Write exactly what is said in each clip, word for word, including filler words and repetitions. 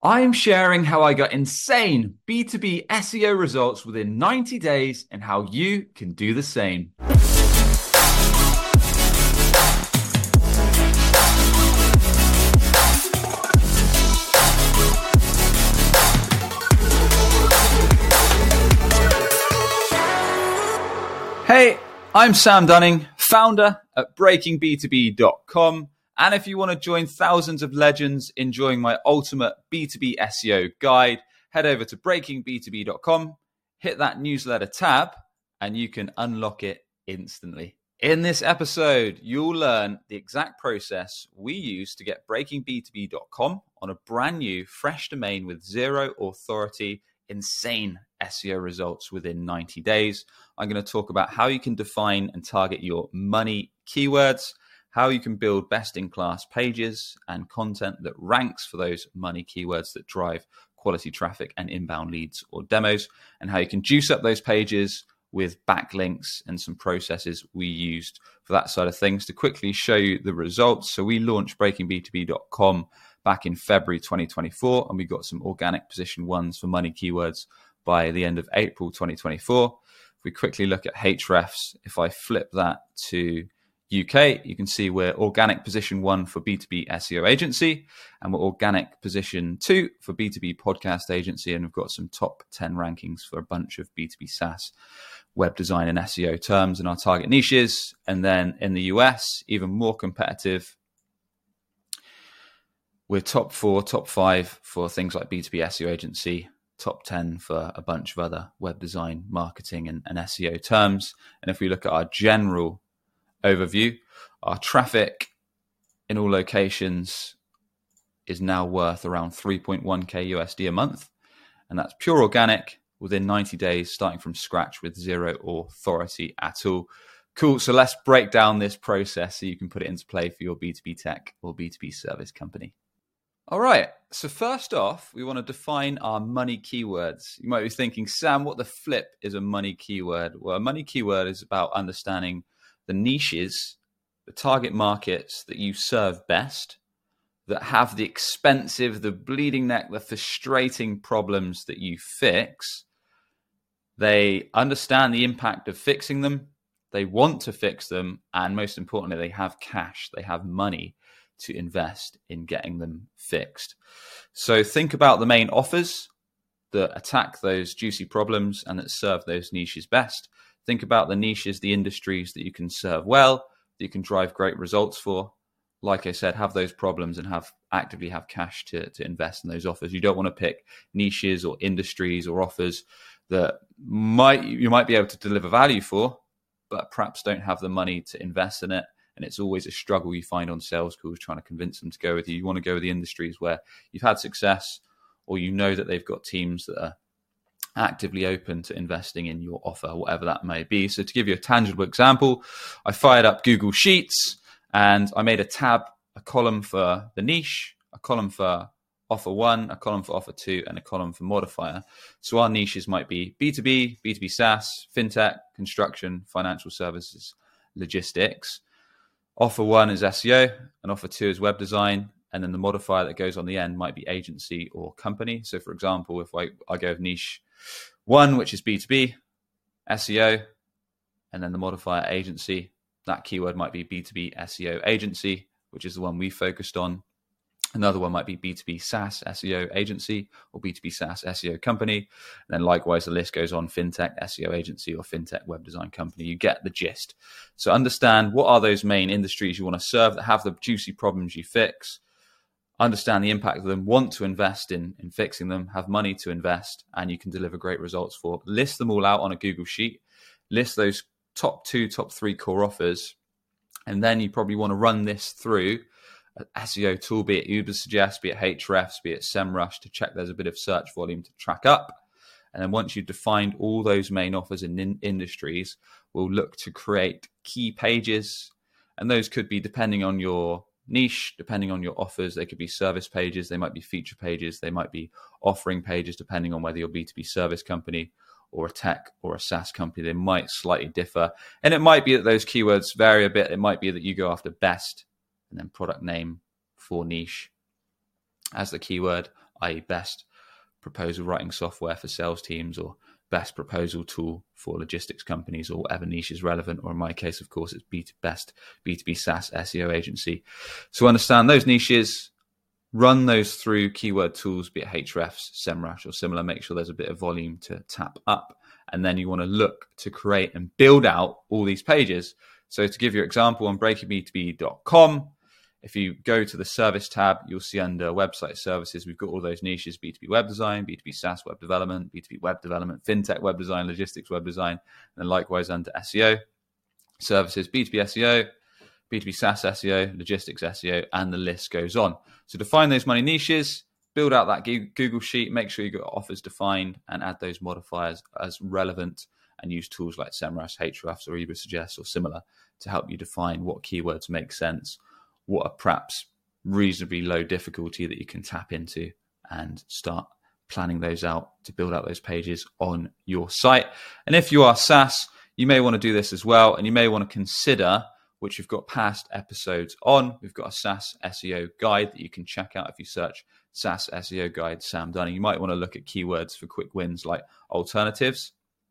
I'm sharing how I got insane B two B S E O results within ninety days and how you can do the same. Hey, I'm Sam Dunning, founder at breaking b two b dot com. And if you want to join thousands of legends enjoying my ultimate B two B S E O guide, head over to breaking b two b dot com, hit that newsletter tab, and you can unlock it instantly. In this episode, you'll learn the exact process we use to get breaking b two b dot com on a brand new, fresh domain with zero authority, insane S E O results within ninety days. I'm going to talk about how you can define and target your money keywords, how you can build best-in-class pages and content that ranks for those money keywords that drive quality traffic and inbound leads or demos, and how you can juice up those pages with backlinks and some processes we used for that side of things to quickly show you the results. So we launched breaking b two b dot com back in February twenty twenty-four, and we got some organic position ones for money keywords by the end of April twenty twenty-four. If we quickly look at Hrefs, if I flip that to U K, you can see we're organic position one for B two B S E O agency, and we're organic position two for B two B podcast agency. And we've got some top ten rankings for a bunch of B two B SaaS, web design and S E O terms in our target niches. And then in the U S, even more competitive, we're top four, top five for things like B two B S E O agency, top ten for a bunch of other web design, marketing, and, and S E O terms. And if we look at our general overview, our traffic in all locations is now worth around three point one K U S D a month. And that's pure organic within ninety days, starting from scratch with zero authority at all. Cool. So let's break down this process so you can put it into play for your B two B tech or B two B service company. All right. So first off, we want to define our money keywords. You might be thinking, Sam, what the flip is a money keyword? Well, a money keyword is about understanding the niches, the target markets that you serve best, that have the expensive, the bleeding neck, the frustrating problems that you fix. They understand the impact of fixing them. They want to fix them. And most importantly, they have cash. They have money to invest in getting them fixed. So think about the main offers that attack those juicy problems and that serve those niches best. Think about the niches, the industries that you can serve well, that you can drive great results for. Like I said, have those problems and have actively have cash to, to invest in those offers. You don't want to pick niches or industries or offers that might you might be able to deliver value for, but perhaps don't have the money to invest in it. And it's always a struggle you find on sales calls trying to convince them to go with you. You want to go with the industries where you've had success, or you know that they've got teams that are actively open to investing in your offer, whatever that may be. So to give you a tangible example, I fired up Google Sheets and I made a tab, a column for the niche, a column for offer one, a column for offer two, and a column for modifier. So our niches might be B two B, B two B SaaS, fintech, construction, financial services, logistics. Offer one is S E O, and offer two is web design, and then the modifier that goes on the end might be agency or company. So for example, if I, I go with niche one, which is B two B, S E O, and then the modifier agency, that keyword might be B two B S E O agency, which is the one we focused on. Another one might be B two B SaaS S E O agency or B two B SaaS S E O company. And then likewise, the list goes on: fintech S E O agency or fintech web design company. You get the gist. So understand what are those main industries you want to serve that have the juicy problems you fix. Understand the impact of them, want to invest in, in fixing them, have money to invest, and you can deliver great results for. List them all out on a Google Sheet. List those top two, top three core offers. And then you probably want to run this through an S E O tool, be it Ubersuggest, be it Hrefs, be it SEMrush, to check there's a bit of search volume to track up. And then once you've defined all those main offers in in- industries, we'll look to create key pages. And those could be, depending on your niche, depending on your offers, they could be service pages, they might be feature pages, they might be offering pages, depending on whether you're a B two B service company or a tech or a SaaS company. They might slightly differ. And it might be that those keywords vary a bit. It might be that you go after best and then product name for niche as the keyword. that is best proposal writing software for sales teams, or best proposal tool for logistics companies, or whatever niche is relevant. Or in my case, of course, it's B- best B two B SaaS S E O agency. So understand those niches, run those through keyword tools, be it Ahrefs, SEMrush, or similar. Make sure there's a bit of volume to tap up. And then you want to look to create and build out all these pages. So to give you an example, on breaking b two b dot com, if you go to the service tab, you'll see under website services, we've got all those niches: B two B web design, B two B SaaS web development, B two B web development, fintech web design, logistics web design, and then likewise under S E O services, B two B S E O, B two B SaaS S E O, logistics S E O, and the list goes on. So define those money niches, build out that Google sheet, make sure you've got offers defined, and add those modifiers as relevant, and use tools like SEMrush, Ahrefs, or Ubersuggest or similar to help you define what keywords make sense, what are perhaps reasonably low difficulty that you can tap into, and start planning those out to build out those pages on your site. And if you are SaaS, you may want to do this as well, and you may want to consider, which we've got past episodes on, we've got a SaaS S E O guide that you can check out if you search SaaS S E O guide Sam Dunning. You might want to look at keywords for quick wins like alternatives,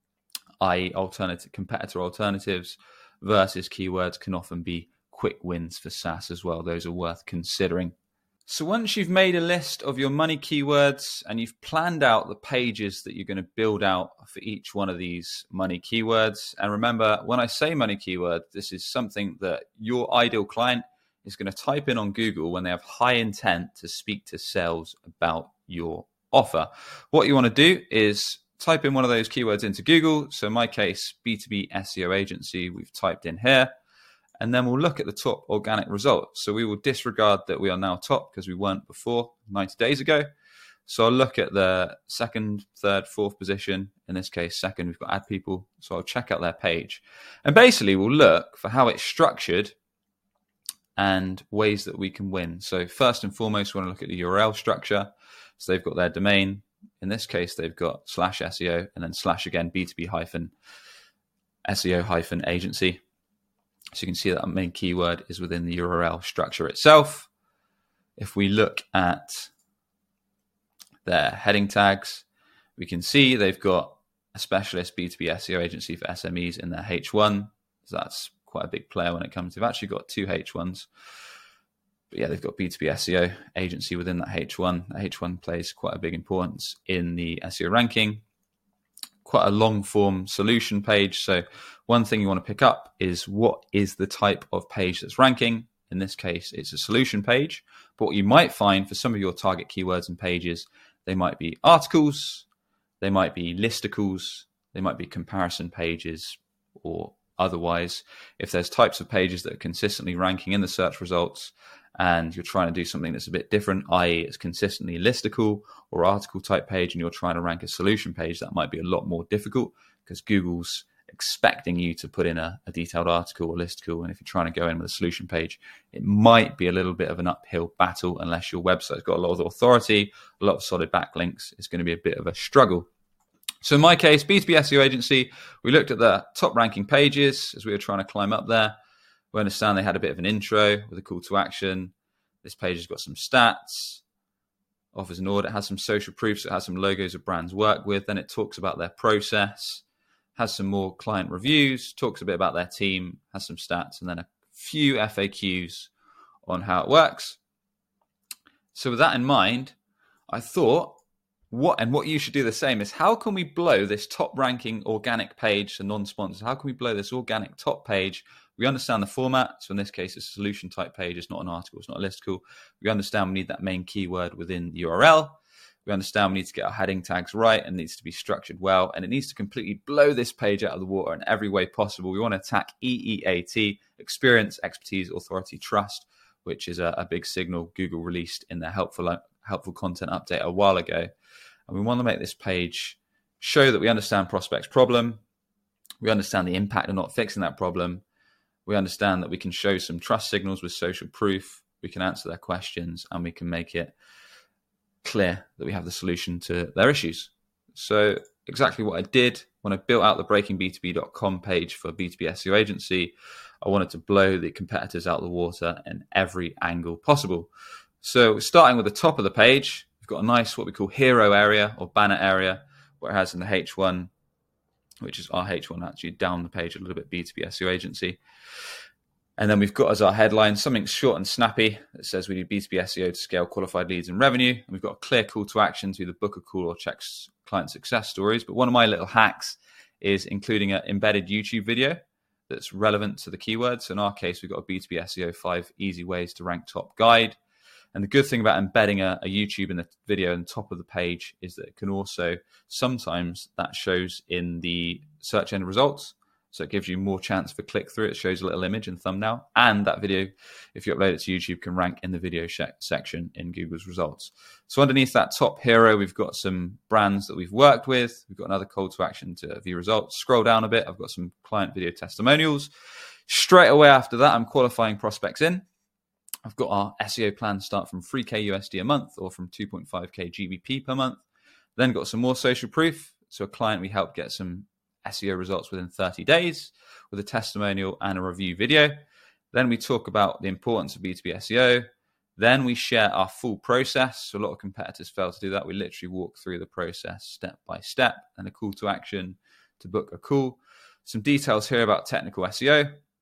that is alternative competitor alternatives, versus keywords can often be quick wins for SaaS as well. Those are worth considering. So once you've made a list of your money keywords and you've planned out the pages that you're going to build out for each one of these money keywords, and remember, when I say money keyword, this is something that your ideal client is going to type in on Google when they have high intent to speak to sales about your offer. What you want to do is type in one of those keywords into Google. So in my case, B two B S E O agency, we've typed in here. And then we'll look at the top organic results. So we will disregard that we are now top because we weren't before ninety days ago. So I'll look at the second, third, fourth position. In this case, second, we've got ad people. So I'll check out their page. And basically we'll look for how it's structured and ways that we can win. So first and foremost, we want to look at the U R L structure. So they've got their domain. In this case, they've got slash S E O and then slash again, B two B hyphen S E O hyphen agency. So you can see that our main keyword is within the U R L structure itself. If we look at their heading tags, we can see they've got a specialist B two B S E O agency for S M Es in their H one. So that's quite a big player when it comes to, they've actually got two H ones. But yeah, they've got B two B S E O agency within that H one. That H one plays quite a big importance in the S E O ranking. Quite a long form solution page. So one thing you want to pick up is what is the type of page that's ranking. In this case, it's a solution page. But what you might find for some of your target keywords and pages, they might be articles, they might be listicles, they might be comparison pages, or otherwise, if there's types of pages that are consistently ranking in the search results and you're trying to do something that's a bit different, that is it's consistently listicle or article type page, and you're trying to rank a solution page, that might be a lot more difficult because Google's expecting you to put in a, a detailed article or listicle. And if you're trying to go in with a solution page, it might be a little bit of an uphill battle unless your website's got a lot of authority, a lot of solid backlinks. It's going to be a bit of a struggle. So in my case, B two B S E O agency, we looked at the top ranking pages as we were trying to climb up there. We understand they had a bit of an intro with a call to action. This page has got some stats, offers an audit, has some social proofs, it has some logos of brands work with. Then it talks about their process, has some more client reviews, talks a bit about their team, has some stats, and then a few F A Qs on how it works. So with that in mind, I thought, what and what you should do the same is, how can we blow this top ranking organic page to non-sponsors? How can we blow this organic top page? We understand the format. So in this case, it's a solution type page. It's not an article. It's not a listicle. We understand we need that main keyword within the U R L. We understand we need to get our heading tags right, and it needs to be structured well, and it needs to completely blow this page out of the water in every way possible. We want to attack E E A T, experience, expertise, authority, trust, which is a, a big signal Google released in their helpful helpful content update a while ago. And we want to make this page show that we understand prospect's problem. We understand the impact of not fixing that problem. We understand that we can show some trust signals with social proof. We can answer their questions, and we can make it clear that we have the solution to their issues. So exactly what I did when I built out the breaking b two b dot com page for B two B S E O agency, I wanted to blow the competitors out of the water in every angle possible. So starting with the top of the page, we've got a nice, what we call hero area or banner area, where it has in the H one, which is our H one actually down the page a little bit, B two B S E O agency. And then we've got as our headline something short and snappy that says we do B two B S E O to scale qualified leads and revenue. And we've got a clear call to action to either book a call or check client success stories. But one of my little hacks is including an embedded YouTube video that's relevant to the keywords. So in our case, we've got a B two B S E O five easy ways to rank top guide. And the good thing about embedding a, a YouTube in the video on the top of the page is that it can also, sometimes that shows in the search end results. So it gives you more chance for click through. It shows a little image and thumbnail. And that video, if you upload it to YouTube, can rank in the video section in Google's results. So underneath that top hero, we've got some brands that we've worked with. We've got another call to action to view results. Scroll down a bit. I've got some client video testimonials. Straight away after that, I'm qualifying prospects in. I've got our S E O plan start from three K U S D a month or from two point five K G B P per month. Then got some more social proof. So a client we helped get some S E O results within thirty days with a testimonial and a review video. Then we talk about the importance of B two B S E O. Then we share our full process. So a lot of competitors fail to do that. We literally walk through the process step by step and a call to action to book a call. Some details here about technical S E O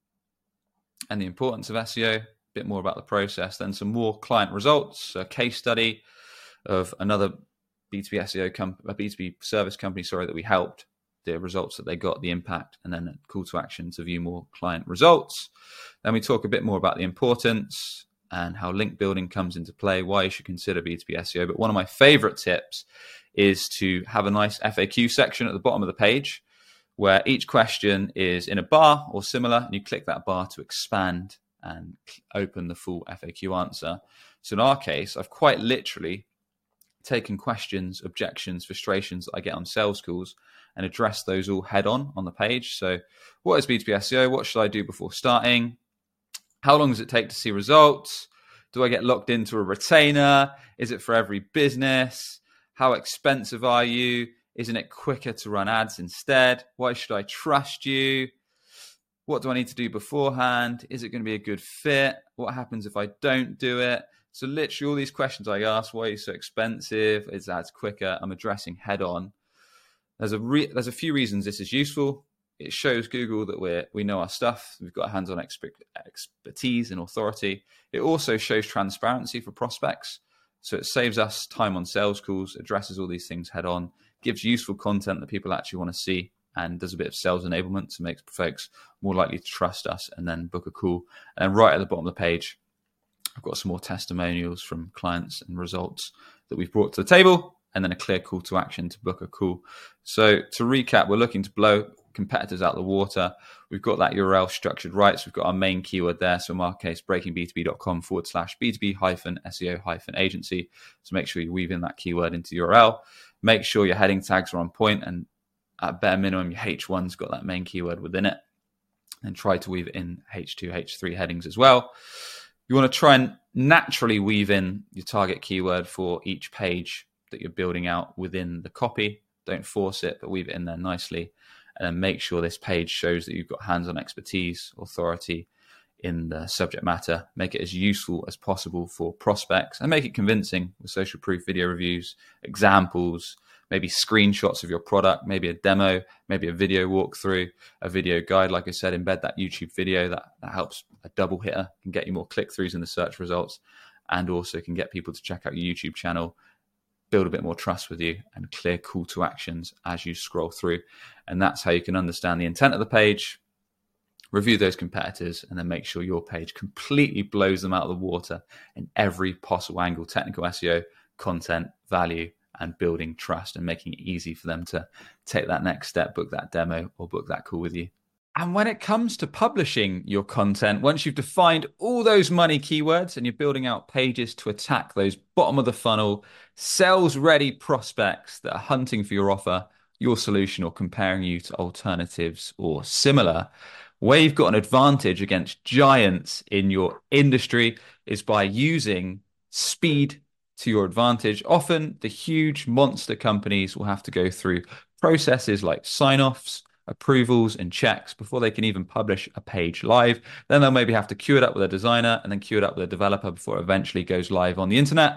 and the importance of S E O, a bit more about the process. Then some more client results, a case study of another B two B S E O company, a B two B service company, sorry, that we helped, the results that they got, the impact, and then a call to action to view more client results. Then we talk a bit more about the importance and how link building comes into play, why you should consider B two B S E O. But one of my favorite tips is to have a nice F A Q section at the bottom of the page where each question is in a bar or similar, and you click that bar to expand and open the full F A Q answer. So in our case, I've quite literally taken questions, objections, frustrations that I get on sales calls and address those all head on on the page. So what is B two B S E O? What should I do before starting? How long does it take to see results? Do I get locked into a retainer? Is it for every business? How expensive are you? Isn't it quicker to run ads instead? Why should I trust you? What do I need to do beforehand? Is it going to be a good fit? What happens if I don't do it? So literally all these questions I ask, why are you so expensive? Is ads quicker? I'm addressing head on. There's a re- there's a few reasons this is useful. It shows Google that we we know our stuff. We've got hands-on exper- expertise and authority. It also shows transparency for prospects. So it saves us time on sales calls, addresses all these things head on, gives useful content that people actually want to see, and does a bit of sales enablement to make folks more likely to trust us and then book a call. And right at the bottom of the page, I've got some more testimonials from clients and results that we've brought to the table, and then a clear call to action to book a call. So to recap, we're looking to blow competitors out of the water. We've got that U R L structured right. So we've got our main keyword there. So in our case, breaking-b2b.com forward slash B2B hyphen SEO hyphen agency. So make sure you weave in that keyword into the U R L. Make sure your heading tags are on point, and at bare minimum, your H one's got that main keyword within it. And try to weave in H two, H three headings as well. You want to try and naturally weave in your target keyword for each page that you're building out within the copy. Don't force it, but weave it in there nicely. And then make sure this page shows that you've got hands-on expertise, authority in the subject matter. Make it as useful as possible for prospects and make it convincing with social proof video reviews, examples, maybe screenshots of your product, maybe a demo, maybe a video walkthrough, a video guide. Like I said, embed that YouTube video. That, that helps a double hitter, can get you more click-throughs in the search results, and also can get people to check out your YouTube channel, build a bit more trust with you, and clear call to actions as you scroll through. And that's how you can understand the intent of the page, review those competitors, and then make sure your page completely blows them out of the water in every possible angle: technical S E O, content, value, and building trust, and making it easy for them to take that next step, book that demo, or book that call with you. And when it comes to publishing your content, once you've defined all those money keywords and you're building out pages to attack those bottom of the funnel, sales-ready prospects that are hunting for your offer, your solution, or comparing you to alternatives or similar, where you've got an advantage against giants in your industry is by using speed to your advantage. Often the huge monster companies will have to go through processes like sign-offs, approvals, and checks before they can even publish a page live. Then they'll maybe have to queue it up with a designer and then queue it up with a developer before it eventually goes live on the internet.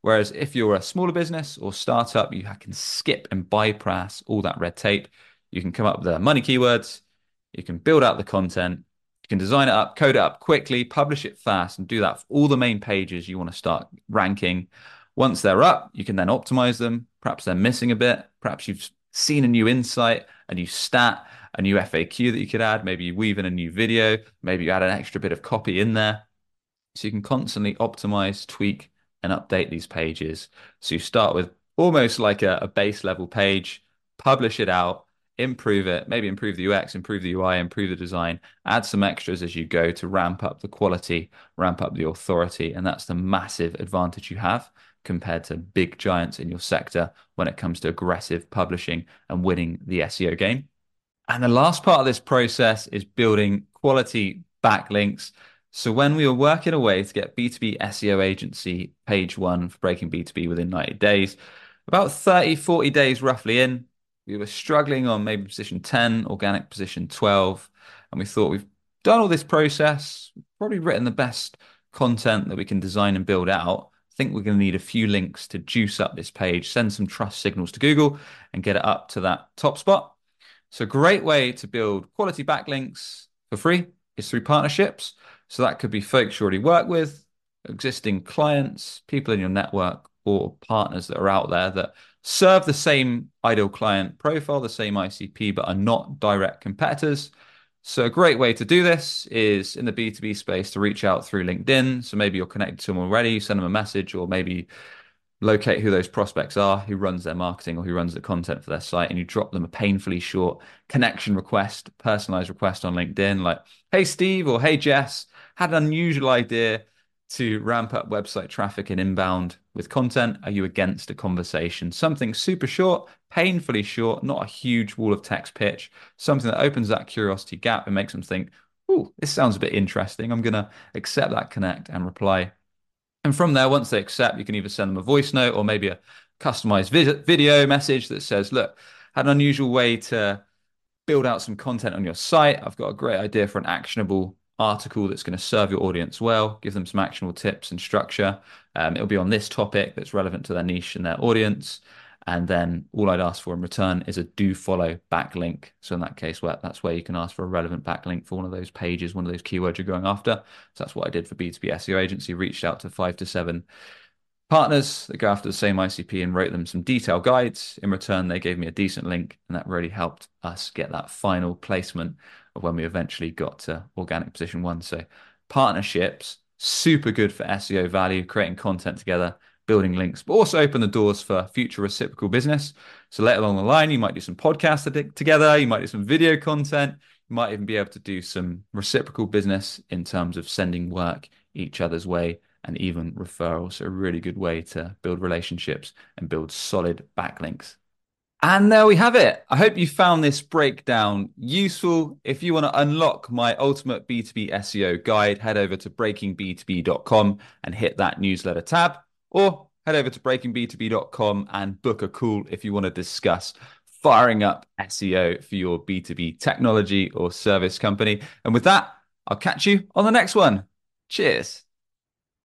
Whereas if you're a smaller business or startup, you can skip and bypass all that red tape. You can come up with the money keywords. You can build out the content. You can design it up, code it up quickly, publish it fast, and do that for all the main pages you want to start ranking. Once they're up, you can then optimize them. Perhaps they're missing a bit. Perhaps you've seen a new insight, a new stat, a new F A Q that you could add. Maybe you weave in a new video. Maybe you add an extra bit of copy in there. So you can constantly optimize, tweak, and update these pages. So you start with almost like a, a base level page, publish it out, improve it, maybe improve the U X, improve the U I, improve the design, add some extras as you go to ramp up the quality, ramp up the authority. And that's the massive advantage you have compared to big giants in your sector when it comes to aggressive publishing and winning the S E O game. And the last part of this process is building quality backlinks. So when we were working away to get B two B S E O agency page one for Breaking B two B within ninety days, about thirty, forty days roughly in, we were struggling on maybe position ten, organic position twelve. And we thought we've done all this process, probably written the best content that we can design and build out. I think we're going to need a few links to juice up this page, send some trust signals to Google and get it up to that top spot. So a great way to build quality backlinks for free is through partnerships. So that could be folks you already work with, existing clients, people in your network, or partners that are out there that serve the same ideal client profile, the same I C P, but are not direct competitors. So a great way to do this is in the B two B space to reach out through LinkedIn. So maybe you're connected to them already, send them a message, or maybe locate who those prospects are, who runs their marketing or who runs the content for their site, and you drop them a painfully short connection request, personalized request on LinkedIn, like, hey, Steve, or hey, Jess, had an unusual idea to ramp up website traffic and inbound with content. Are you against a conversation? Something super short, painfully short, not a huge wall of text pitch, something that opens that curiosity gap and makes them think, oh, this sounds a bit interesting. I'm going to accept that connect and reply. And from there, once they accept, you can either send them a voice note or maybe a customized video message that says, look, had an unusual way to build out some content on your site. I've got a great idea for an actionable article that's going to serve your audience well, give them some actionable tips and structure. Um, it'll be on this topic that's relevant to their niche and their audience. And then all I'd ask for in return is a do follow backlink. So in that case, well, that's where you can ask for a relevant backlink for one of those pages, one of those keywords you're going after. So that's what I did for B two B S E O agency, reached out to five to seven partners that go after the same I C P and wrote them some detailed guides. In return, they gave me a decent link, and that really helped us get that final placement of when we eventually got to organic position one. So partnerships, super good for S E O value, creating content together, building links, but also open the doors for future reciprocal business. So later along the line, you might do some podcasts together, you might do some video content, you might even be able to do some reciprocal business in terms of sending work each other's way and even referrals. So a really good way to build relationships and build solid backlinks. And there we have it. I hope you found this breakdown useful. If you want to unlock my ultimate B two B S E O guide, head over to breaking b two b dot com and hit that newsletter tab, or head over to breaking b two b dot com and book a call if you want to discuss firing up S E O for your B two B technology or service company. And with that, I'll catch you on the next one. Cheers.